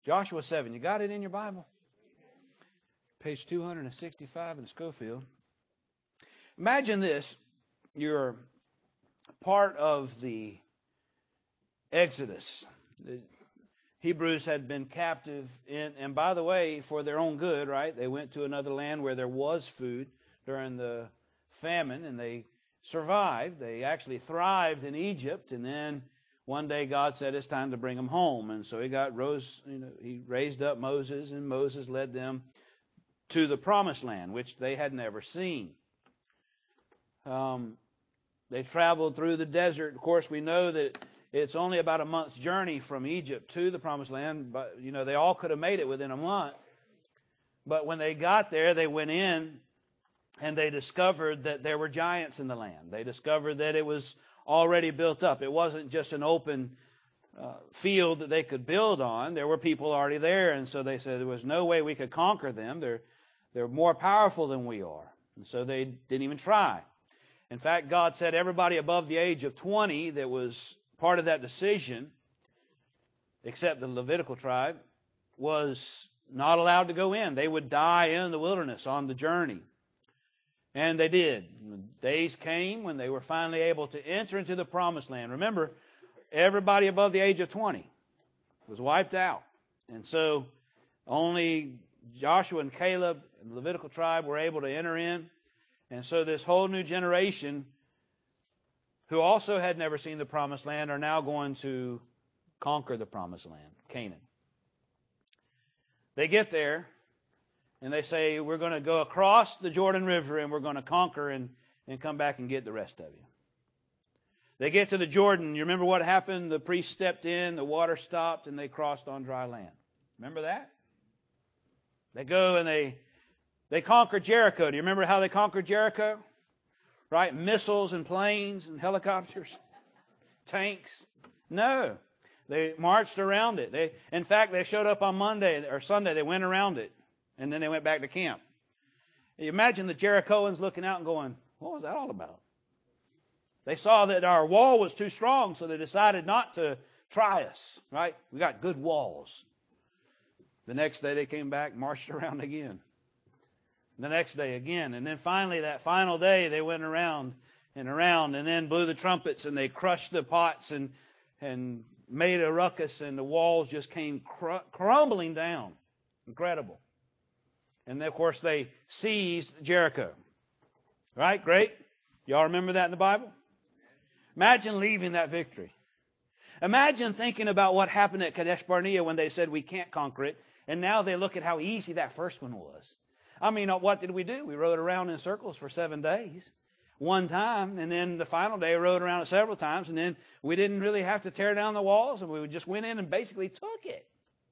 Joshua 7. You got it in your Bible? Page 265 in Schofield. Imagine this. You're part of the Exodus. The Hebrews had been captive and by the way, for their own good, right? They went to another land where there was food during the famine, and they survived. They actually thrived in Egypt, and then one day God said it's time to bring them home. And so he raised up Moses, and Moses led them to the promised land, which they had never seen. They traveled through the desert. Of course, we know that it's only about a month's journey from Egypt to the promised land, but they all could have made it within a month. But when they got there, they went in and they discovered that there were giants in the land. They discovered that it was already built up. It wasn't just an open field that they could build on. There were people already there, and so they said there was no way we could conquer them. They're more powerful than we are. And so they didn't even try. In fact, God said everybody above the age of 20 that was part of that decision, except the Levitical tribe, was not allowed to go in. They would die in the wilderness on the journey. And they did. Days came when they were finally able to enter into the promised land. Remember, everybody above the age of 20 was wiped out. And so only Joshua and Caleb and the Levitical tribe were able to enter in. And so this whole new generation, who also had never seen the promised land, are now going to conquer the promised land, Canaan. They get there, and they say, we're going to go across the Jordan River, and we're going to conquer and come back and get the rest of you. They get to the Jordan. You remember what happened? The priest stepped in, the water stopped, and they crossed on dry land. Remember that? They go and they conquer Jericho. Do you remember how they conquered Jericho? Right? Missiles and planes and helicopters, tanks. No. They marched around it. In fact, they showed up on Monday or Sunday. They went around it, and then they went back to camp. You imagine the Jerichoans looking out and going, what was that all about? They saw that our wall was too strong, so they decided not to try us, right? We got good walls. The next day they came back, marched around again. The next day again. And then finally, that final day, they went around and around and then blew the trumpets and they crushed the pots and made a ruckus, and the walls just came crumbling down. Incredible. And then, of course, they seized Jericho. Right? Great. Y'all remember that in the Bible? Imagine leaving that victory. Imagine thinking about what happened at Kadesh Barnea when they said we can't conquer it, and now they look at how easy that first one was. I mean, what did we do? We rode around in circles for 7 days. One time, and then the final day rode around it several times, and then we didn't really have to tear down the walls, and we just went in and basically took it.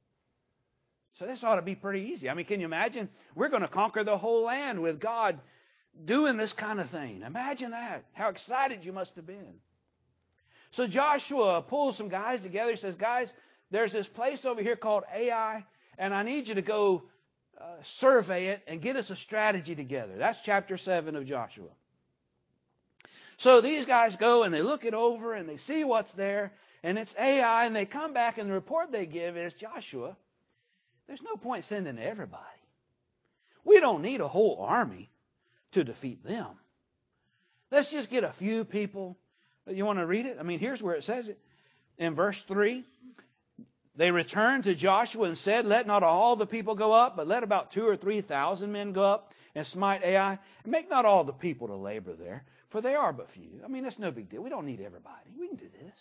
So this ought to be pretty easy. I mean, can you imagine? We're going to conquer the whole land with God doing this kind of thing. Imagine that. How excited you must have been. So Joshua pulls some guys together. He says, guys, there's this place over here called Ai, and I need you to go survey it and get us a strategy together. That's chapter 7 of Joshua. So these guys go and they look it over and they see what's there, and it's Ai, and they come back and the report they give is, Joshua, there's no point sending everybody. We don't need a whole army to defeat them. Let's just get a few people. You want to read it? I mean, here's where it says it. In verse 3, they returned to Joshua and said, let not all the people go up, but let about 2,000 or 3,000 men go up and smite Ai. And make not all the people to labor there, for they are but few. I mean, that's no big deal. We don't need everybody. We can do this.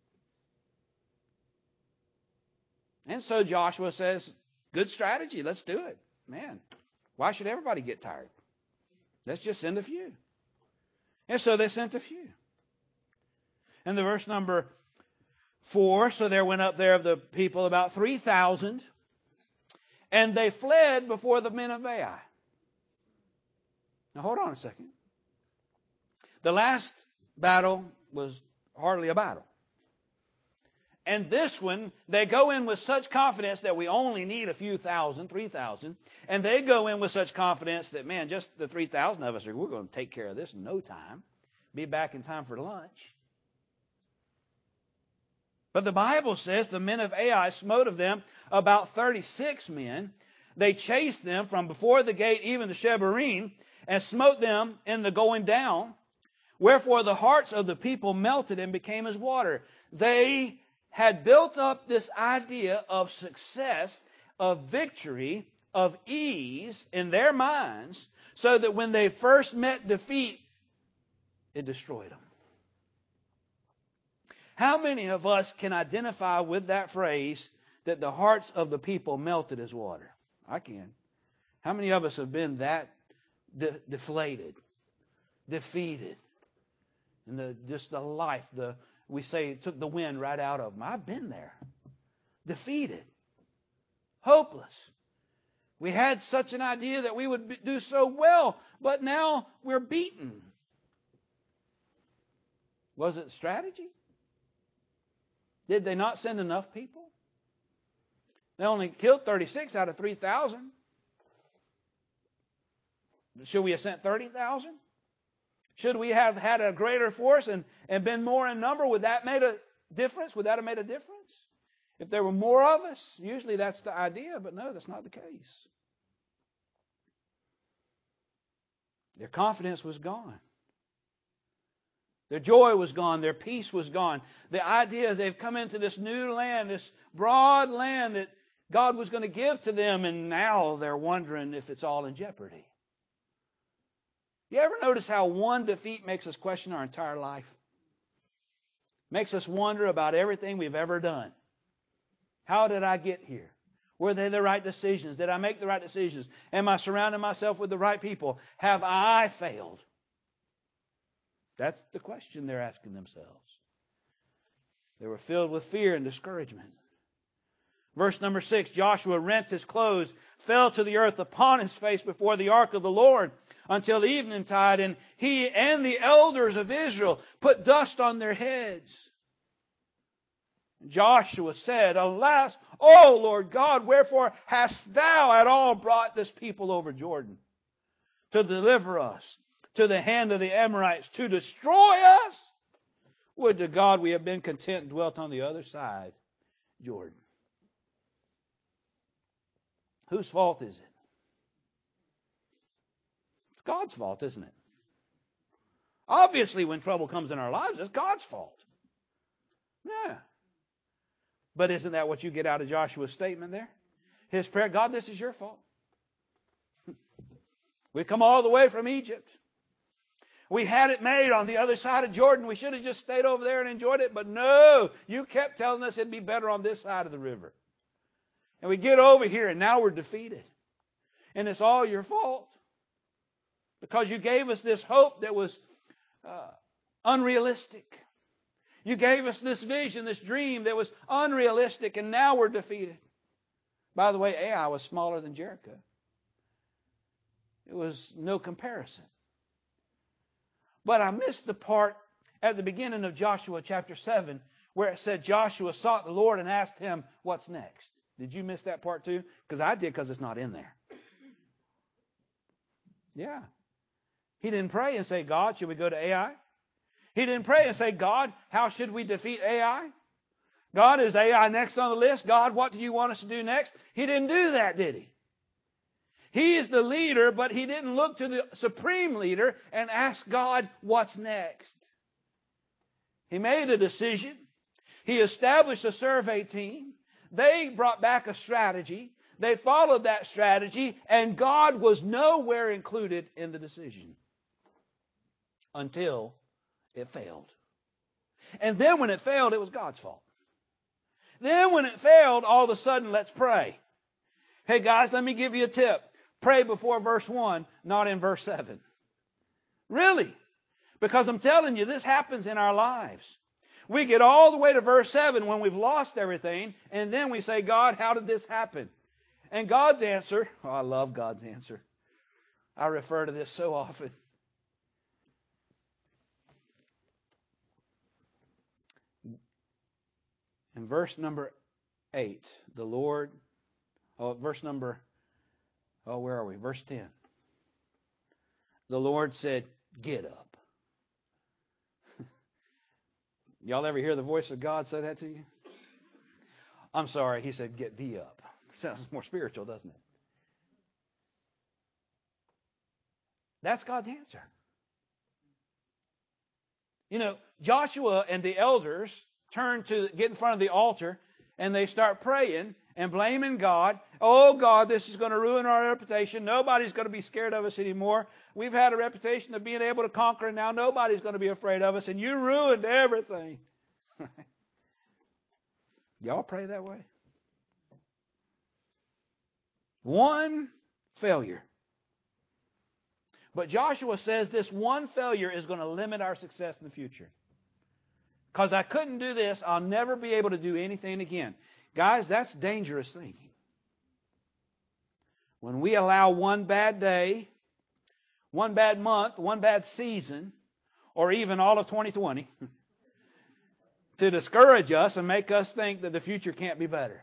And so Joshua says, good strategy. Let's do it. Man, why should everybody get tired? Let's just send a few. And so they sent a few. And the verse number 4, so there went up there of the people about 3,000, and they fled before the men of Ai. Now hold on a second. The last battle was hardly a battle. And this one, they go in with such confidence that we only need a few thousand, 3,000. And they go in with such confidence that, man, just the 3,000 of us, we're going to take care of this in no time. Be back in time for lunch. But the Bible says the men of Ai smote of them about 36 men. They chased them from before the gate even to Shebarim, and smote them in the going down. Wherefore the hearts of the people melted and became as water. They had built up this idea of success, of victory, of ease in their minds, so that when they first met defeat, it destroyed them. How many of us can identify with that phrase that the hearts of the people melted as water? I can. How many of us have been that deflated, defeated, and just the life, we say it took the wind right out of them? I've been there. Defeated. Hopeless. We had such an idea that we would do so well, but now we're beaten. Was it strategy? Did they not send enough people? They only killed 36 out of 3,000. Should we have sent 30,000? Should we have had a greater force and been more in number? Would that made a difference? Would that have made a difference? If there were more of us, usually that's the idea, but no, that's not the case. Their confidence was gone. Their joy was gone. Their peace was gone. The idea they've come into this new land, this broad land that God was going to give to them, and now they're wondering if it's all in jeopardy. You ever notice how one defeat makes us question our entire life? Makes us wonder about everything we've ever done. How did I get here? Were they the right decisions? Did I make the right decisions? Am I surrounding myself with the right people? Have I failed? That's the question they're asking themselves. They were filled with fear and discouragement. Verse number 6, Joshua rent his clothes, fell to the earth upon his face before the ark of the Lord until eventide, and he and the elders of Israel put dust on their heads. Joshua said, Alas, O Lord God, wherefore hast thou at all brought this people over Jordan to deliver us to the hand of the Amorites, to destroy us? Would to God we have been content and dwelt on the other side, Jordan. Whose fault is it? It's God's fault, isn't it? Obviously, when trouble comes in our lives, it's God's fault. Yeah. But isn't that what you get out of Joshua's statement there? His prayer, God, this is your fault. We come all the way from Egypt. We had it made on the other side of Jordan. We should have just stayed over there and enjoyed it. But no, you kept telling us it'd be better on this side of the river. And we get over here and now we're defeated. And it's all your fault. Because you gave us this hope that was unrealistic. You gave us this vision, this dream that was unrealistic, and now we're defeated. By the way, Ai was smaller than Jericho. It was no comparison. But I missed the part at the beginning of Joshua chapter 7 where it said Joshua sought the Lord and asked him, what's next? Did you miss that part too? Because I did, because it's not in there. Yeah. He didn't pray and say, God, should we go to Ai? He didn't pray and say, God, how should we defeat Ai? God, is Ai next on the list? God, what do you want us to do next? He didn't do that, did he? He is the leader, but he didn't look to the supreme leader and ask God, what's next? He made a decision. He established a survey team. They brought back a strategy. They followed that strategy, and God was nowhere included in the decision until it failed. And then when it failed, it was God's fault. Then when it failed, all of a sudden, let's pray. Hey guys, let me give you a tip. Pray before verse 1, not in verse 7. Really? Because I'm telling you, this happens in our lives. We get all the way to verse 7 when we've lost everything, and then we say, God, how did this happen? And God's answer, oh, I love God's answer. I refer to this so often. In verse number 8, the Lord, verse 10. The Lord said, get up. Y'all ever hear the voice of God say that to you? I'm sorry, he said, get thee up. Sounds more spiritual, doesn't it? That's God's answer. You know, Joshua and the elders turn to get in front of the altar and they start praying and blaming God. Oh, God, this is going to ruin our reputation. Nobody's going to be scared of us anymore. We've had a reputation of being able to conquer, and now nobody's going to be afraid of us, and you ruined everything. Y'all pray that way? One failure. But Joshua says this one failure is going to limit our success in the future. Because I couldn't do this, I'll never be able to do anything again. Guys, that's dangerous thinking. When we allow one bad day, one bad month, one bad season, or even all of 2020 to discourage us and make us think that the future can't be better.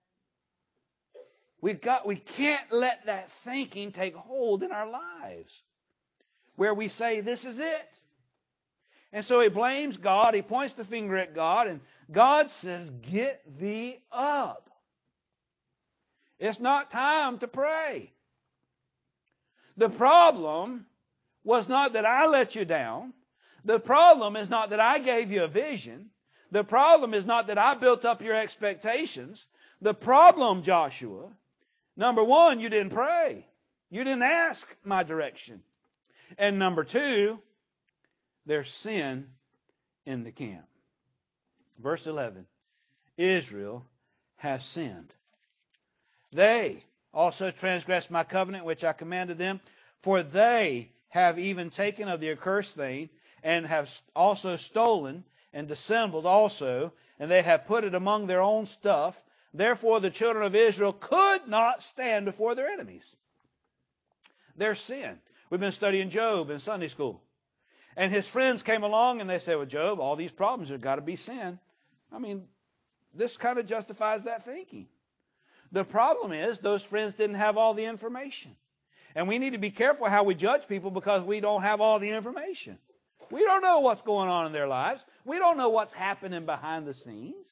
We can't let that thinking take hold in our lives where we say, this is it. And so he blames God. He points the finger at God. And God says, get thee up. It's not time to pray. The problem was not that I let you down. The problem is not that I gave you a vision. The problem is not that I built up your expectations. The problem, Joshua, number one, you didn't pray. You didn't ask my direction. And number two, there's sin in the camp. Verse 11, Israel has sinned. They also transgressed my covenant which I commanded them, for they have even taken of the accursed thing, and have also stolen and dissembled also, and they have put it among their own stuff. Therefore the children of Israel could not stand before their enemies. Their sin. We've been studying Job in Sunday school. And his friends came along and they said, well, Job, all these problems have got to be sin. I mean, this kind of justifies that thinking. The problem is those friends didn't have all the information. And we need to be careful how we judge people because we don't have all the information. We don't know what's going on in their lives. We don't know what's happening behind the scenes.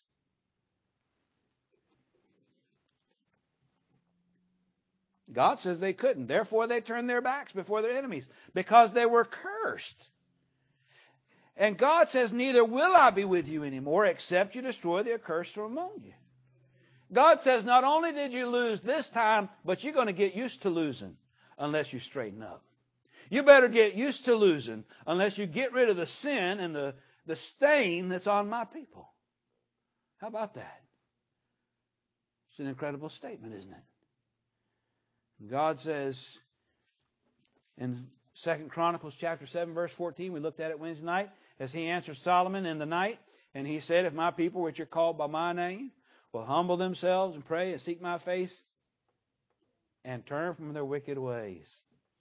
God says they couldn't. Therefore, they turned their backs before their enemies because they were cursed. And God says, neither will I be with you anymore except you destroy the accursed from among you. God says, not only did you lose this time, but you're going to get used to losing unless you straighten up. You better get used to losing unless you get rid of the sin and the stain that's on my people. How about that? It's an incredible statement, isn't it? God says in 2 Chronicles chapter 7, verse 14, we looked at it Wednesday night, as he answered Solomon in the night, and he said, if my people which are called by my name will humble themselves and pray and seek my face and turn from their wicked ways.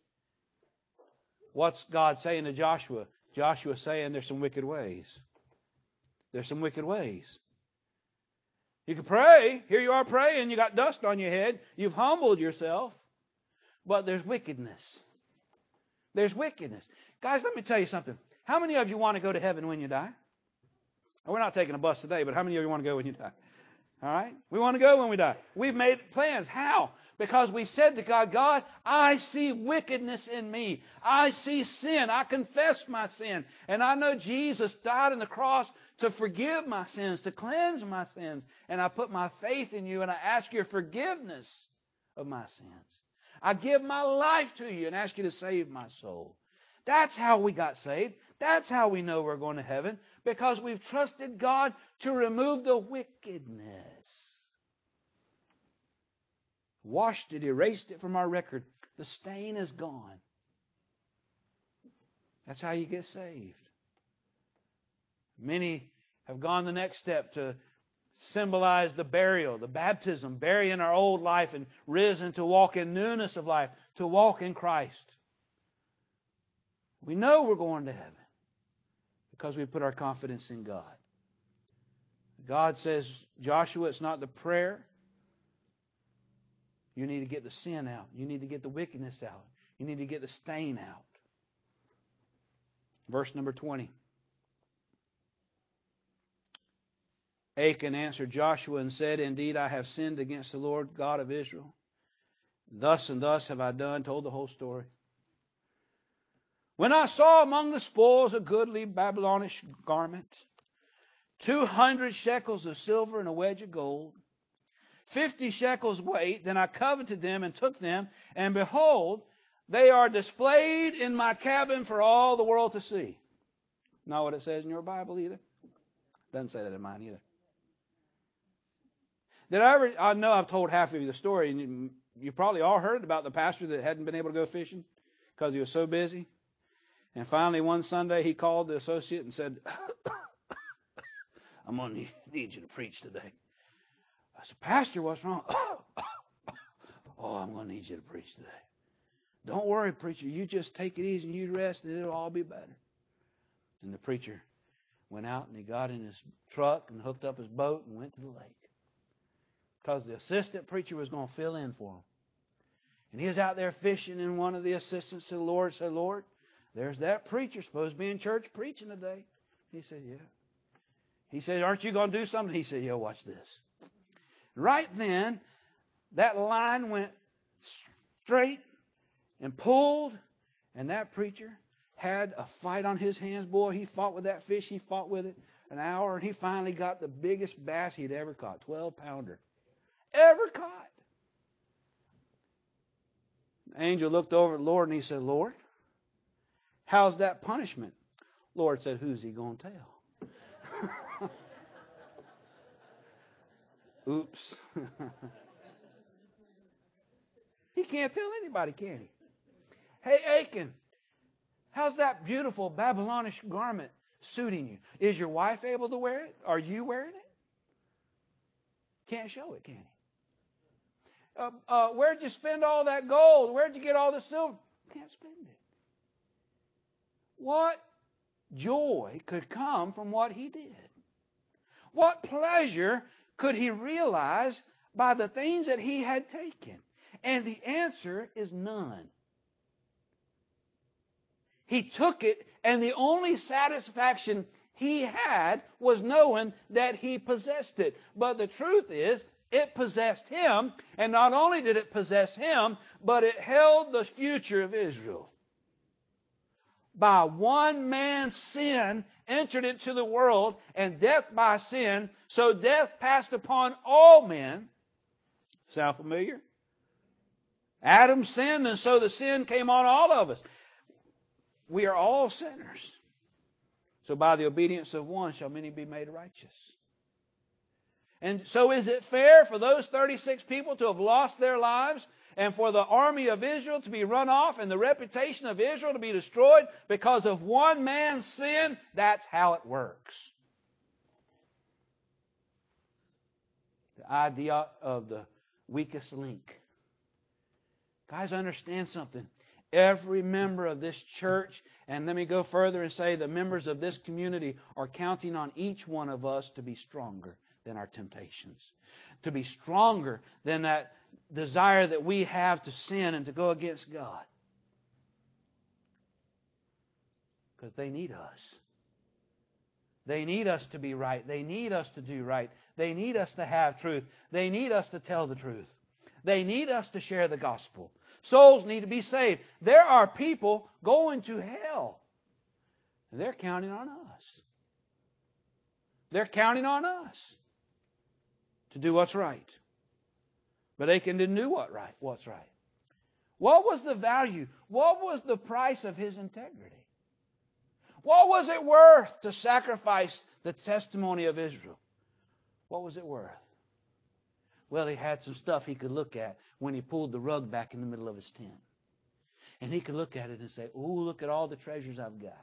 What's God saying to Joshua? Joshua's saying there's some wicked ways. There's some wicked ways. You can pray. Here you are praying. You got dust on your head. You've humbled yourself. But there's wickedness. There's wickedness. Guys, let me tell you something. How many of you want to go to heaven when you die? We're not taking a bus today, but how many of you want to go when you die? All right? We want to go when we die. We've made plans. How? Because we said to God, God, I see wickedness in me. I see sin. I confess my sin. And I know Jesus died on the cross to forgive my sins, to cleanse my sins. And I put my faith in you and I ask your forgiveness of my sins. I give my life to you and ask you to save my soul. That's how we got saved. That's how we know we're going to heaven, because we've trusted God to remove the wickedness. Washed it, erased it from our record. The stain is gone. That's how you get saved. Many have gone the next step to symbolize the burial, the baptism, burying our old life and risen to walk in newness of life, to walk in Christ. We know we're going to heaven because we put our confidence in God. God says, Joshua, it's not the prayer. You need to get the sin out. You need to get the wickedness out. You need to get the stain out. Verse number 20. Achan answered Joshua and said, Indeed, I have sinned against the Lord God of Israel. Thus and thus have I done, told the whole story. When I saw among the spoils a goodly Babylonish garment, 200 shekels of silver and a wedge of gold, 50 shekels weight, then I coveted them and took them, and behold, they are displayed in my cabin for all the world to see. Not what it says in your Bible either. Doesn't say that in mine either. I know I've told half of you the story, and you probably all heard about the pastor that hadn't been able to go fishing because he was so busy. And finally, one Sunday, he called the associate and said, I'm going to need you to preach today. I said, Pastor, what's wrong? Oh, I'm going to need you to preach today. Don't worry, preacher. You just take it easy and you rest and it'll all be better. And the preacher went out and he got in his truck and hooked up his boat and went to the lake. Because the assistant preacher was going to fill in for him. And he was out there fishing, and one of the assistants to the Lord said, Lord, there's that preacher supposed to be in church preaching today. He said, yeah. He said, aren't you going to do something? He said, yeah, watch this. Right then, that line went straight and pulled, and that preacher had a fight on his hands. Boy, he fought with that fish. He fought with it an hour, and he finally got the biggest bass he'd ever caught, 12-pounder. Ever caught. The angel looked over at the Lord and he said, Lord, how's that punishment? Lord said, who's he going to tell? Oops. He can't tell anybody, can he? Hey, Achan, how's that beautiful Babylonish garment suiting you? Is your wife able to wear it? Are you wearing it? Can't show it, can he? Where'd you spend all that gold? Where'd you get all the silver? Can't spend it. What joy could come from what he did? What pleasure could he realize by the things that he had taken? And the answer is none. He took it, and the only satisfaction he had was knowing that he possessed it. But the truth is, it possessed him, and not only did it possess him, but it held the future of Israel. By one man's sin entered into the world, and death by sin, so death passed upon all men. Sound familiar? Adam sinned, and so the sin came on all of us. We are all sinners. So by the obedience of one shall many be made righteous. And so is it fair for those 36 people to have lost their lives and for the army of Israel to be run off and the reputation of Israel to be destroyed because of one man's sin? That's how it works. The idea of the weakest link. Guys, understand something. Every member of this church, and let me go further and say the members of this community are counting on each one of us to be stronger than our temptations, to be stronger than that desire that we have to sin and to go against God. Because they need us. They need us to be right. They need us to do right. They need us to have truth. They need us to tell the truth. They need us to share the gospel. Souls need to be saved. There are people going to hell, and they're counting on us. They're counting on us to do what's right. But Achan didn't do what's right. What was the value? What was the price of his integrity? What was it worth to sacrifice the testimony of Israel? What was it worth? Well, he had some stuff he could look at when he pulled the rug back in the middle of his tent. And he could look at it and say, oh, look at all the treasures I've got.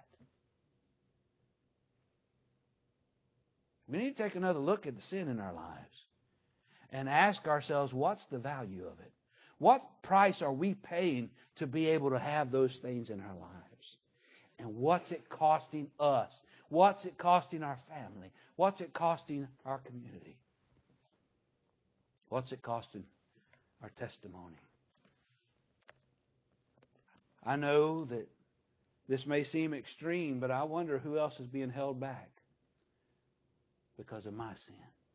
We need to take another look at the sin in our lives and ask ourselves, what's the value of it? What price are we paying to be able to have those things in our lives? And what's it costing us? What's it costing our family? What's it costing our community? What's it costing our testimony? I know that this may seem extreme, but I wonder who else is being held back because of my sin.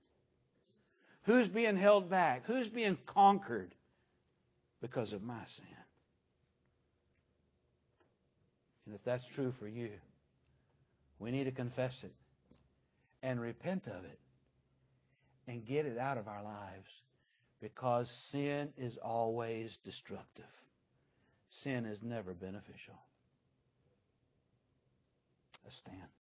Who's being held back? Who's being conquered because of my sin? And if that's true for you, we need to confess it and repent of it and get it out of our lives, because sin is always destructive. Sin is never beneficial. Let's stand.